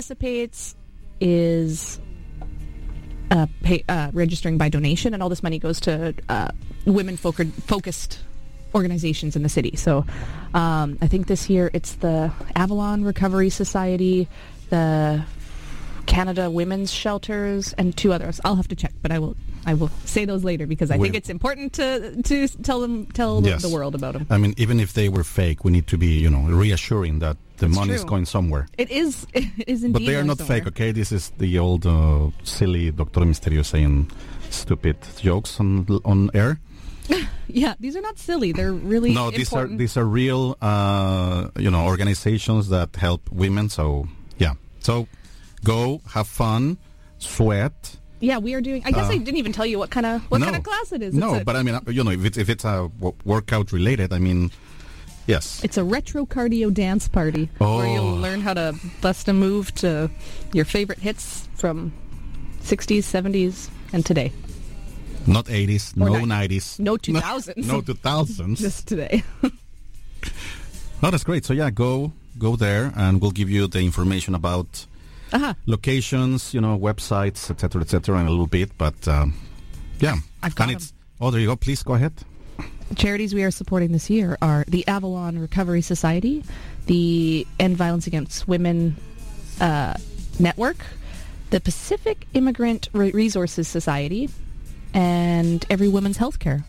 participates is registering by donation, and all this money goes to women-focused organizations in the city. So I think this year it's the Avalon Recovery Society, the Canada Women's Shelters, and 2 others. I'll have to check, but I will say those later because I think it's important to tell the world about them. I mean, even if they were fake, we need to be, reassuring that the money is going somewhere. It is indeed. But they are not fake, okay? This is the old silly Dr. Mysterio saying stupid jokes on air. Yeah, these are not silly. They're really important. These are real, organizations that help women. So yeah, so go have fun, sweat. Yeah, we are doing. I guess I didn't even tell you what kind of class it is. No, but I mean, if it's a workout related, I mean, yes, it's a retro cardio dance party where you'll learn how to bust a move to your favorite hits from 60s, 70s, and today. Not 80s, no 90s. No 2000s. No 2000s. Just today. Oh, that's great. So yeah, go there, and we'll give you the information about locations, websites, etc., in a little bit. But yeah, I've got them. There you go. Please go ahead. Charities we are supporting this year are the Avalon Recovery Society, the End Violence Against Women Network, the Pacific Immigrant Resources Society, and Every Women's Healthcare.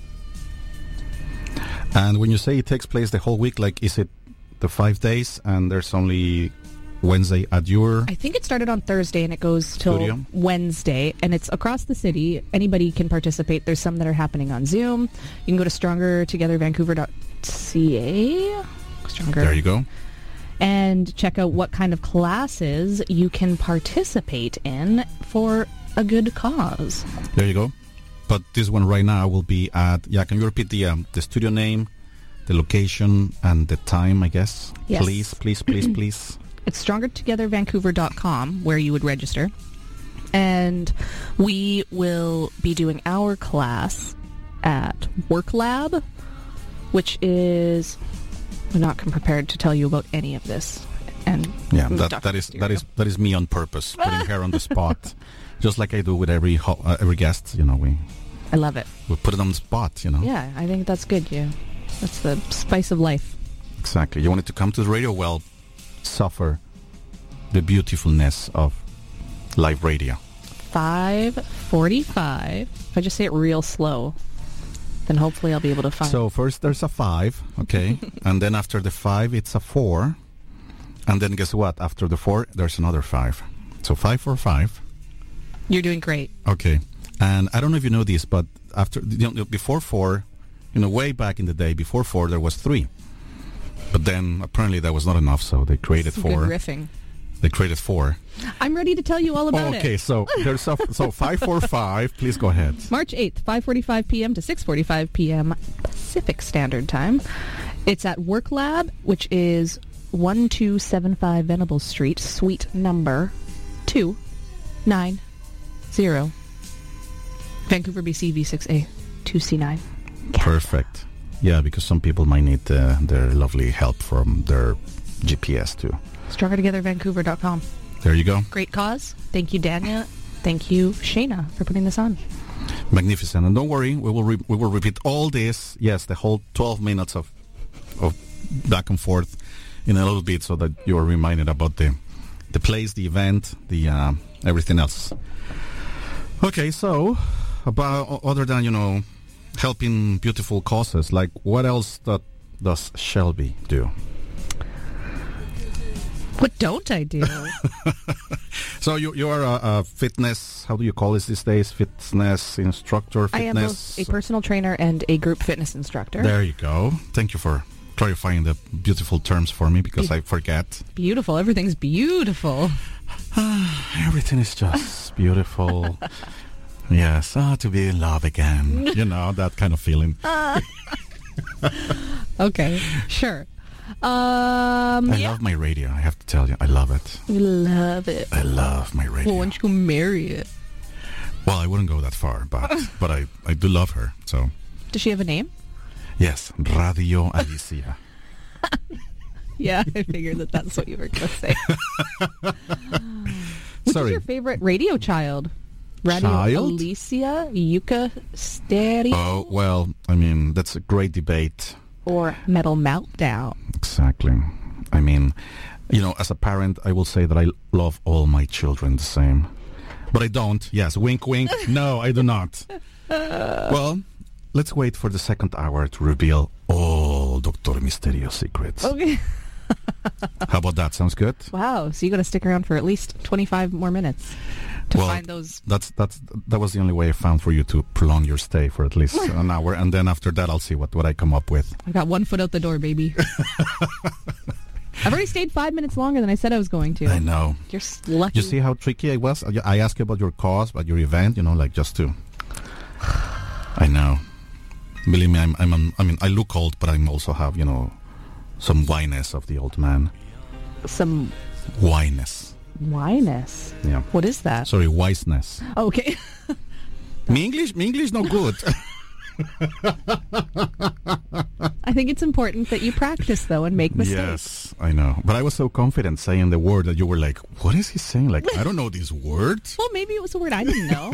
And when you say it takes place the whole week, like, is it the 5 days and there's only Wednesday at your... I think it started on Thursday and it goes till studio? Wednesday, and it's across the city. Anybody can participate. There's some that are happening on Zoom. You can go to strongertogethervancouver.ca. There you go. And check out what kind of classes you can participate in for a good cause. There you go. But this one right now will be at... Yeah, can you repeat the studio name, the location, and the time, I guess? Yes. Please. It's strongertogethervancouver.com where you would register. And we will be doing our class at Work Lab, which is... I'm not prepared to tell you about any of this. And yeah, that is me on purpose, putting her on the spot. Just like I do with every guest, I love it. We put it on the spot, Yeah, I think that's good. Yeah, that's the spice of life. Exactly. You wanted to come to the radio, well, suffer the beautifulness of live radio. 5:45. If I just say it real slow, then hopefully I'll be able to find. So first there's a 5, okay, and then after the 5 it's a 4, and then guess what? After the 4 there's another 5. So 5 for 5. You're doing great. Okay. And I don't know if you know this, but before 4, way back in the day, before 4 there was 3. But then apparently that was not enough, so they created 4. Good riffing. They created 4. I'm ready to tell you all about it. Okay, so there's so 545. Please go ahead. March 8th, 5:45 p.m. to 6:45 p.m. Pacific Standard Time. It's at Work Lab, which is 1275 Venables Street, suite number 290. Vancouver, BC, V6A, 2C9. Perfect. Yeah, because some people might need their lovely help from their GPS too. StrongerTogetherVancouver.com. There you go. Great cause. Thank you, Dania. Thank you, Shayna, for putting this on. Magnificent. And don't worry, we will repeat all this. Yes, the whole 12 minutes of back and forth in a little bit, so that you are reminded about the place, the event, the everything else. Okay, so about other than helping beautiful causes, like what else does Shelby do? What don't I do? So you are a fitness, how do you call it these days? Fitness instructor? I am both a personal trainer and a group fitness instructor. There you go. Thank you for clarifying the beautiful terms for me, because I forget. Beautiful. Everything's beautiful. Everything is just beautiful. Yes, to be in love again. That kind of feeling. Okay, sure. I love my radio, I have to tell you. I love it. You love it. I love my radio. Well, why don't you go marry it? Well, I wouldn't go that far, but I do love her, so. Does she have a name? Yes, Radio Alicia. Yeah, I figured that's what you were going to say. Which is your favorite radio child? Radio Child? Alicia, Yucca Stereo, Oh, well, I mean, that's a great debate. or Metal Meltdown? Exactly. I mean, you know, as a parent, I will say that I love all my children the same. But I don't. Yes, wink, wink. No, I do not. Well, let's wait for the second hour to reveal all Dr. Misterio secrets. Okay. How about that? Sounds good? Wow, so you got to stick around for at least 25 more minutes to Well, find those. That was the only way I found for you to prolong your stay for at least an hour, and then after that I'll see what I come up with. I got 1 foot out the door, baby. I've already stayed 5 minutes longer than I said I was going to. I know. You're lucky. You see how tricky I was? I asked you about your cause, about your event, you know, like just to... I know. Believe me, I mean, I look old, but I also have, you know, some winess of the old man. Some Winess. winess. Yeah. What is that? Sorry, wiseness. Okay. Me English no good. I think it's important that you practice, though, and make mistakes. Yes, I know. But I was so confident saying the word that you were like, what is he saying? Like, I don't know these words. Well, maybe it was a word I didn't know.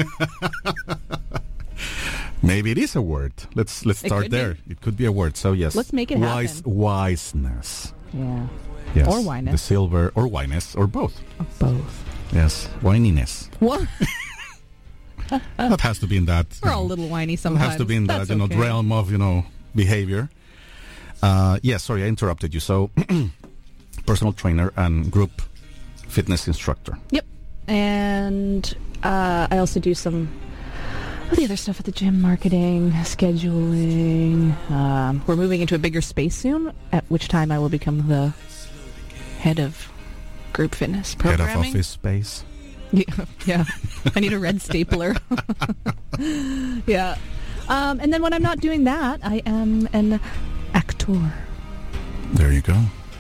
Maybe it is a word. Let's start could be. there. It could be a word. So yes. Let's make it happen. Wiseness. Yeah. Yes. Or winess. The silver or winess or both. Or both. Yes. Wininess. What? That has to be in that. We're all a little whiny It sometimes. has to be in that, That's you know, okay. realm of, you know, behavior. Yes, sorry, I interrupted you. So, personal trainer and group fitness instructor. Yep. And I also do some of the other stuff at the gym, marketing, scheduling. We're moving into a bigger space soon, at which time I will become the head of group fitness Head programming. of office space. Yeah. I need a red stapler. Yeah. And then when I'm not doing that, I am an actor. There you go.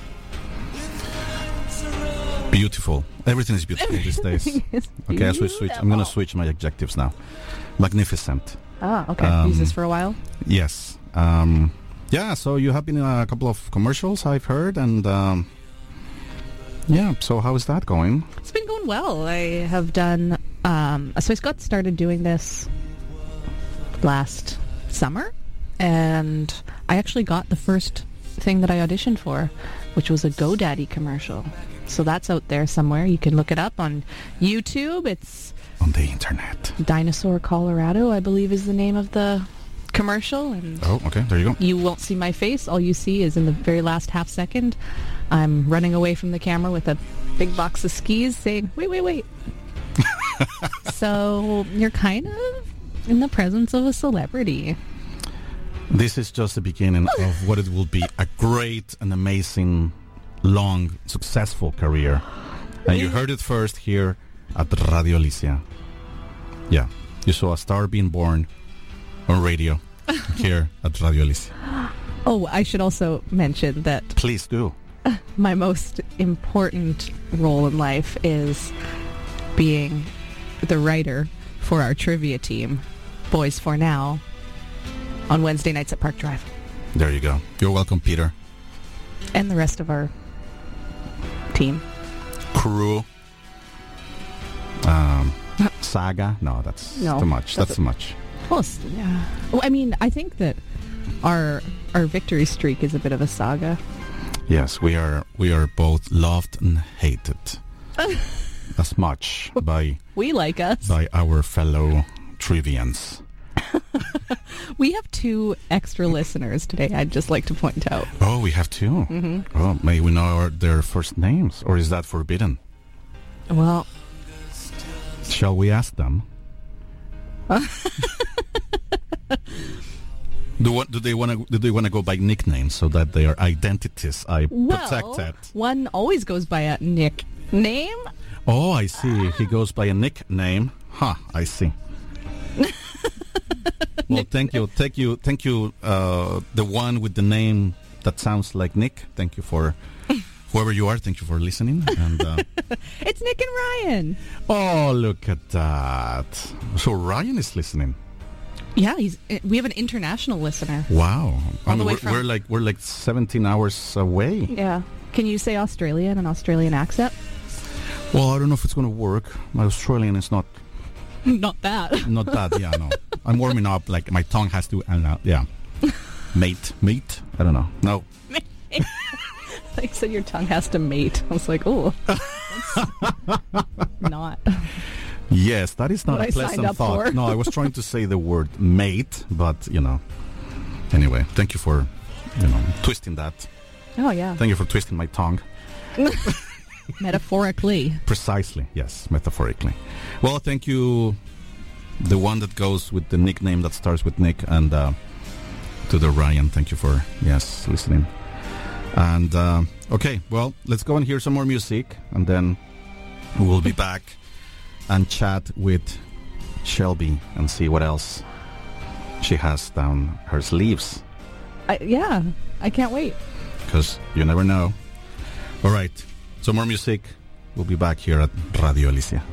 Beautiful. Everything is beautiful these days. Okay, I switch. I'm going to switch my adjectives now. Magnificent. Ah, okay. Use this for a while. Yes. Yeah, so you have been in a couple of commercials, I've heard, and yeah, so how is that going? It's been going well. I have done, so I got started doing this last summer, and I actually got the first thing that I auditioned for, which was a GoDaddy commercial. So that's out there somewhere. You can look it up on YouTube. It's On the internet. Dinosaur Colorado, I believe, is the name of the commercial. And Oh, okay, there you go. you won't see my face. All you see is in the very last half second, I'm running away from the camera with a big box of skis saying, wait, wait, wait. So you're kind of in the presence of a celebrity. This is just the beginning of what it will be a great and amazing, long, successful career. And you heard it first here at Radio Alicia. Yeah, you saw a star being born on radio here at Radio Alicia. Oh, I should also mention that Please do. my most important role in life is being the writer for our trivia team, Boys for Now, on Wednesday nights at Park Drive. There you go. You're welcome, Peter. And the rest of our team. Crew. Saga. No, that's No, too much. that's That's too much. Well, yeah. Well, I mean, I think that our victory streak is a bit of a saga. Yes, we are both loved and hated as much by We like us. our fellow Trivians. We have 2 extra listeners today, I'd just like to point out. Oh, we have 2. Mm-hmm. Oh, may we know their first names, or is that forbidden? Well, Shall we ask them? Do they want to go by nicknames so that their identities are protected? one always goes by a nickname. Oh, I see. He goes by a nickname. Huh, I see. Well, thank you. The one with the name that sounds like Nick. Thank you for whoever you are. Thank you for listening. And It's Nick and Ryan. oh, look at that. So Ryan is listening. Yeah, we have an international listener. Wow. All the way from- we're like 17 hours away. Yeah. Can you say Australia in an Australian accent? Well, I don't know if it's going to work. My Australian is not Not that. not that. Yeah, no. I'm warming up. Like my tongue has to. Yeah. Mate. I don't know. No. Like you said, your tongue has to mate. I was like, oh, not. Yes, that is not What a I signed pleasant up thought. for. No, I was trying to say the word mate, but Anyway, thank you for twisting that. Oh yeah. Thank you for twisting my tongue. Metaphorically. Precisely, yes, metaphorically. Well, thank you, the one that goes with the nickname that starts with Nick, and to the Ryan, thank you for, listening. And, okay, well, let's go and hear some more music, and then we'll be back and chat with Shelby and see what else she has down her sleeves. I can't wait. Because you never know. All right. Some more music. We'll be back here at Radio Alicia.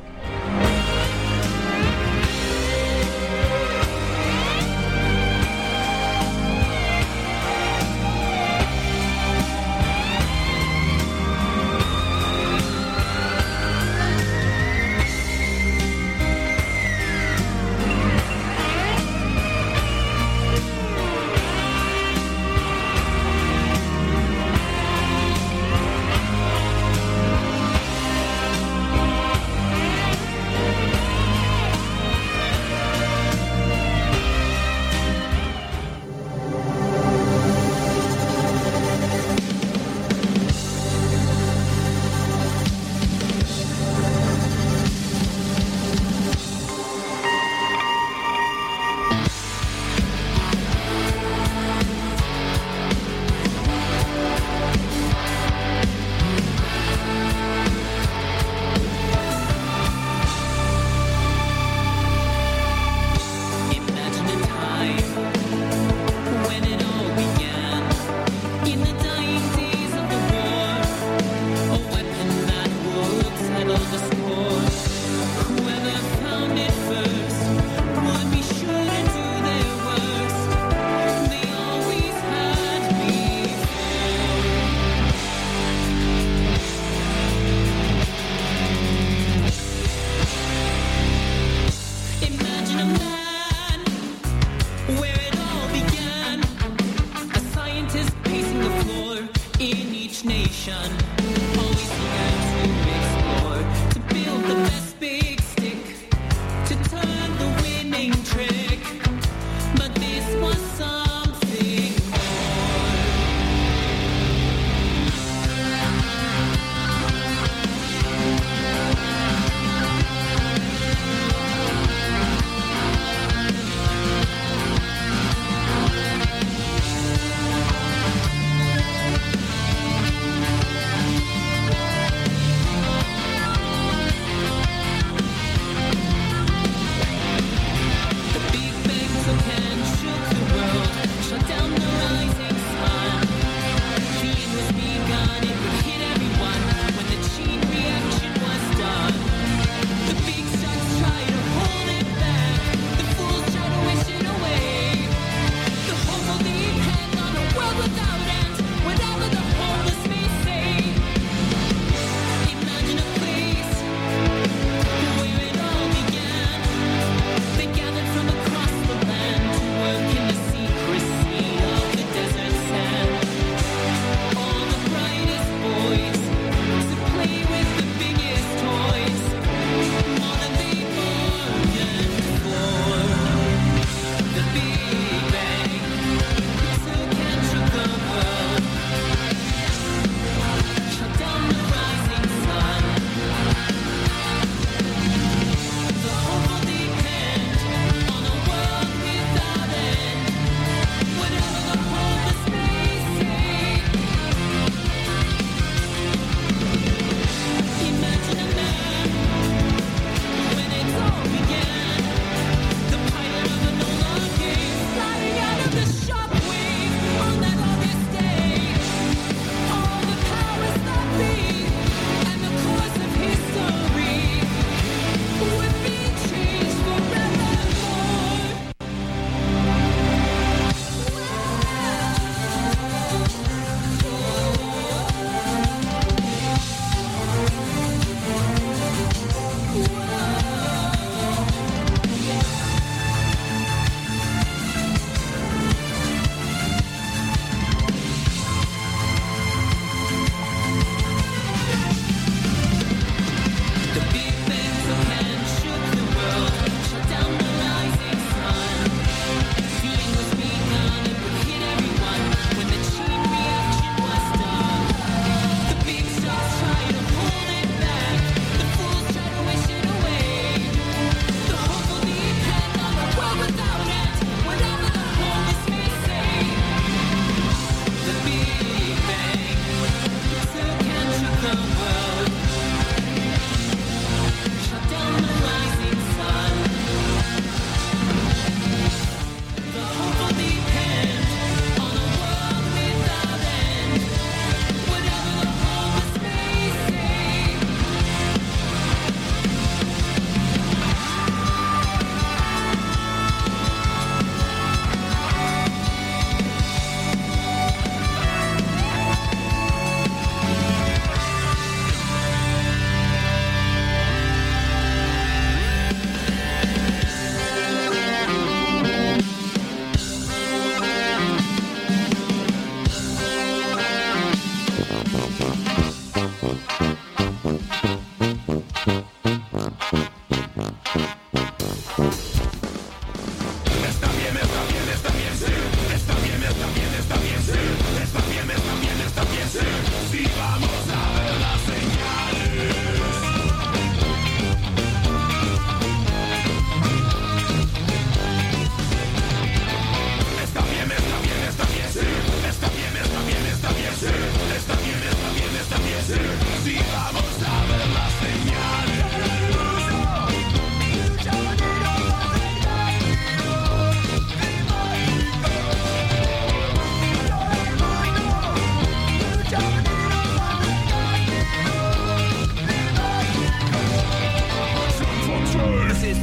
Nation, always eager to explore, to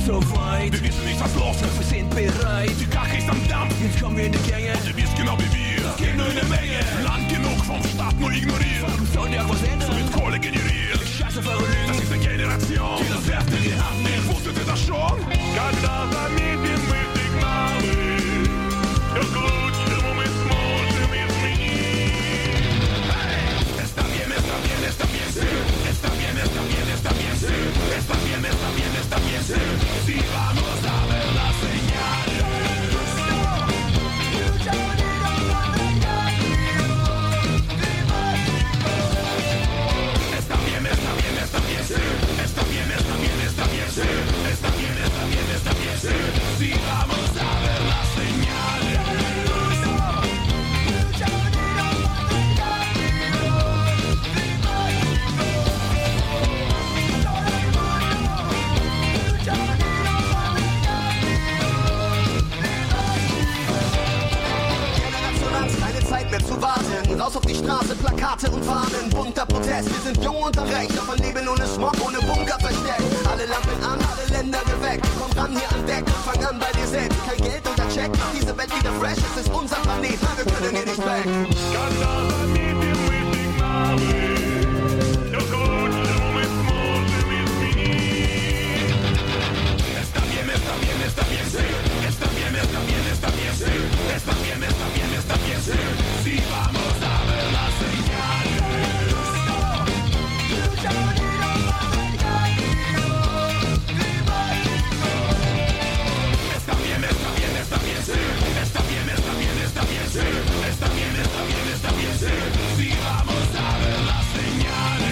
soweit. Wir wissen nicht, was los ist, wir sind bereit. Die Kacke ist am Dampf, jetzt kommen wir in die Gänge. Und ihr wisst genau wie wir, das geht nur in der Menge. Land genug vom Staat nur ignoriert. Warum soll der was ändern? So wird Kohle generiert. Die Scheiße verrückt, das ist eine Generation, die das Wert in die Hand nimmt. Wusstet ihr das schon? Когда заметим мы сигналы, все к лучшему мы сможем изменить. Está bien, está bien, está bien, sí. Está bien, está bien, está bien, sí. Está bien, está bien, está bien, sí. Si vamos a ver las señales. Está bien, está bien, está bien, sí. Está bien, está bien, está bien, sí. Está bien, está bien, está bien, sí. Si vamos a ver las señales. Zeit mehr zu warten. Raus auf die Straße, Plakate und Fahnen. Bunter Protest, wir sind jung und reich. Auf ein Leben ohne Smog, ohne Bunker versteckt. Alle Lampen an, alle Länder geweckt. Komm ran hier an Deck und fang an bei dir selbst. Kein Geld oder Check, mach diese Welt wieder fresh. Es ist unser Planet, wir können hier nicht weg. Está bien, está bien, está bien, sí. Está bien, está bien, está bien, sí. Está bien, está bien, está bien, sí. Si vamos a ver las señales. Está bien, está bien, está bien, sí. Está bien, está bien, está bien, sí. Está bien, está bien, está bien, sí. Si vamos a ver las señales.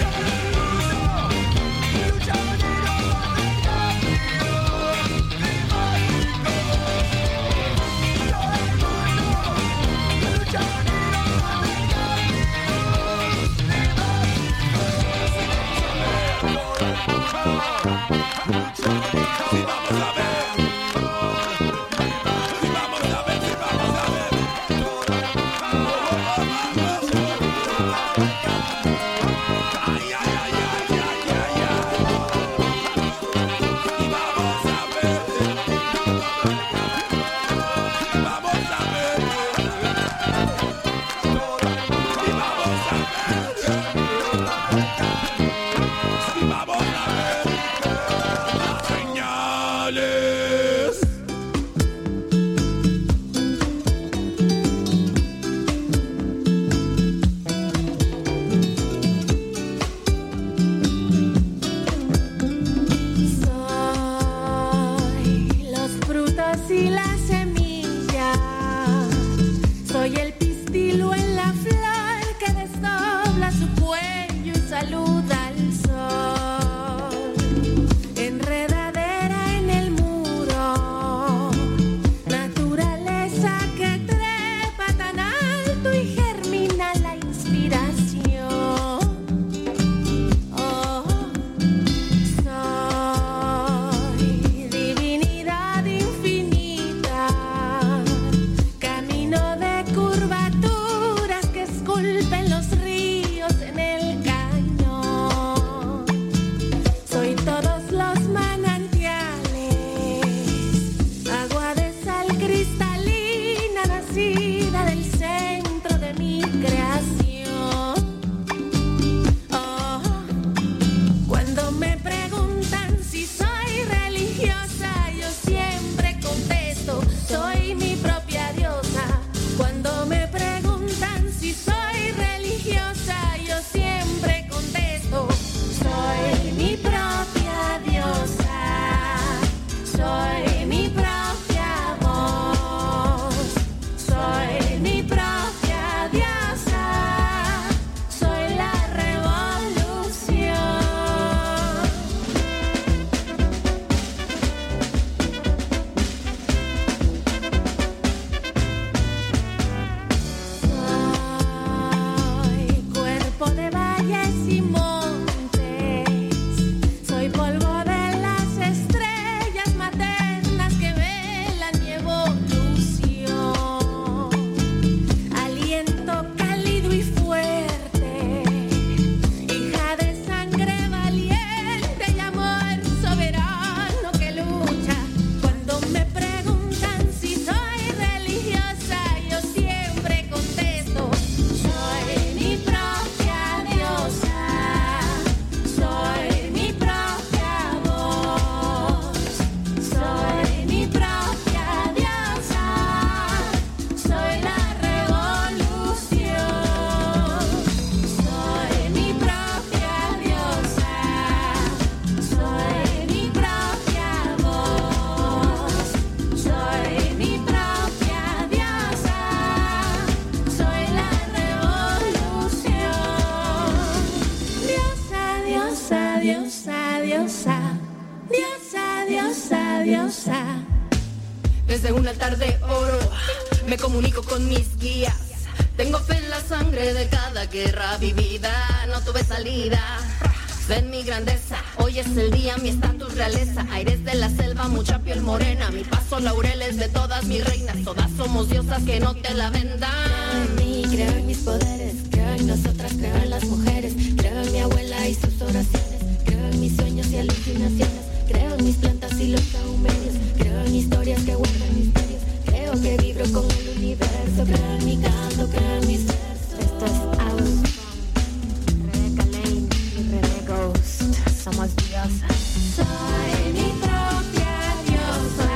diosa. Desde un altar de oro me comunico con mis guías. Tengo fe en la sangre de cada guerra vivida. No tuve salida. Ven mi grandeza, hoy es el día, mi estatus realeza. Aires de la selva, mucha piel morena. Mi paso laureles de todas mis reinas. Todas somos diosas, que no te la vendan. Creo en mí, creo en mis poderes. Creo en nosotras, creo en las mujeres. Creo en mi abuela y sus oraciones. Creo en mis sueños y alucinaciones. Creo en mis plantas y los saumerios. Creo en historias que guardan misterios. Creo que vibro con el universo. Creo en mi canto, creo en mis versos. Esto es Out. Somos diosas. Soy mi propia diosa.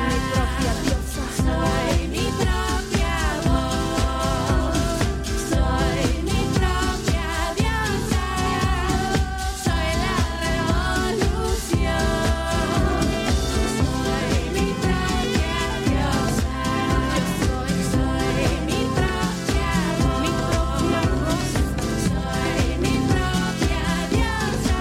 Soy mi propia voz. Soy mi propia diosa. Soy la revolución. Soy mi propia diosa. Soy mi propia voz. Soy mi propia diosa.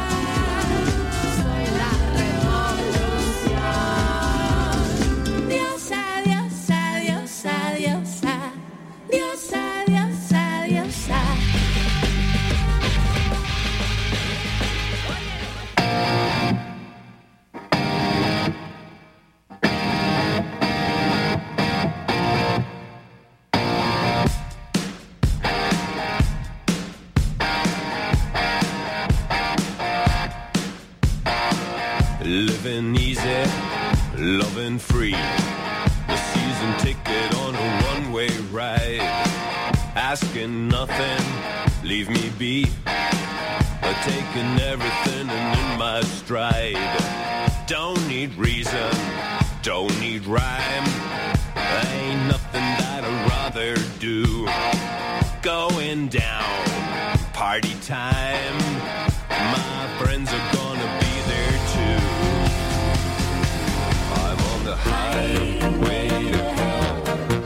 Living easy, loving free. The season ticket on a one-way ride. Asking nothing, leave me be. But taking everything and in my stride. Don't need reason, don't need rhyme. Ain't nothing that I'd rather do. Going down, party time. My friends are gonna be there too. I'm on the highway to hell.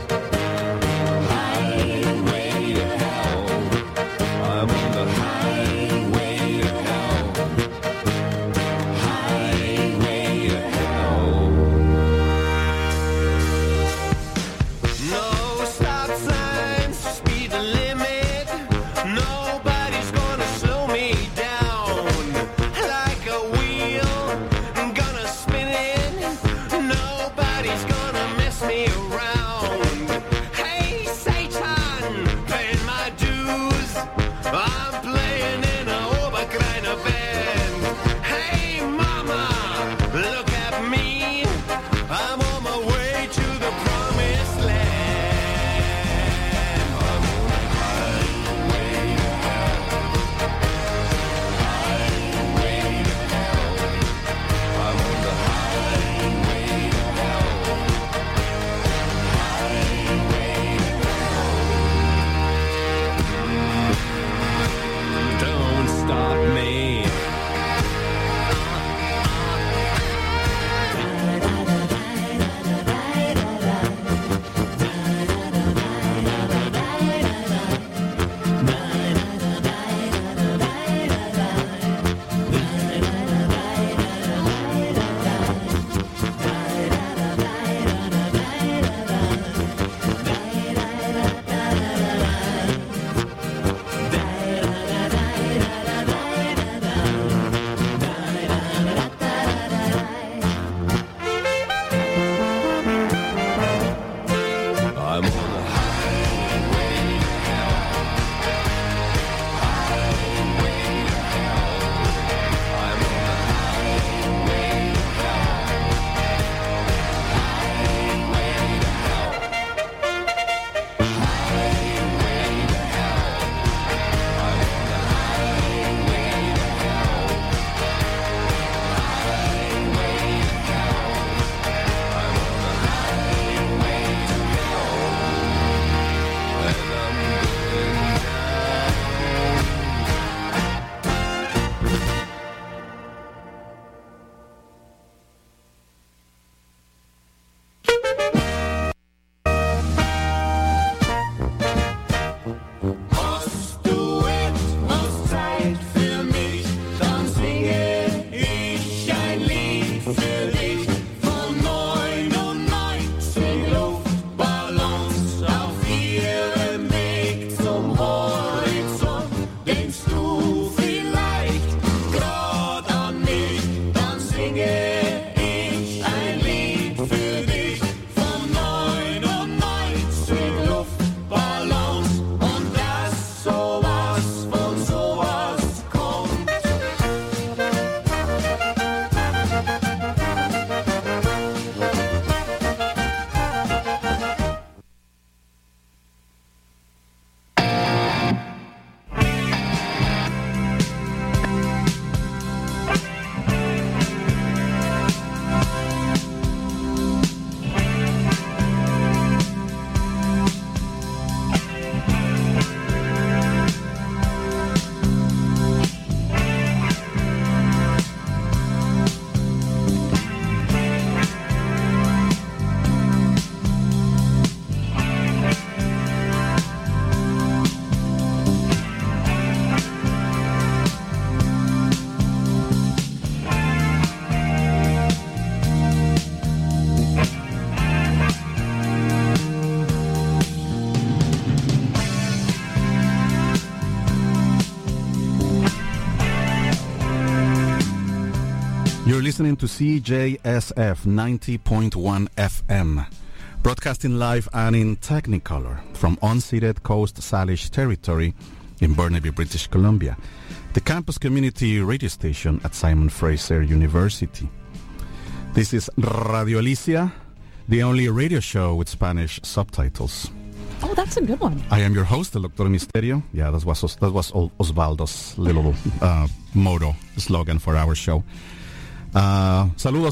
Highway to hell. I'm on the highway to hell. Highway to hell. No stop signs, speed limit. Nobody's gonna slow me singe ich ein Lied für dich von 99 Luftballons und dass sowas von sowas kommt. You're listening to CJSF 90.1 FM, broadcasting live and in Technicolor from unceded Coast Salish territory in Burnaby, British Columbia, the campus community radio station at Simon Fraser University. This is Radio Alicia, the only radio show with Spanish subtitles. Oh, that's a good one. I am your host, the Doctor Misterio. Yeah, that was Osvaldo's little motto, slogan for our show. Saludos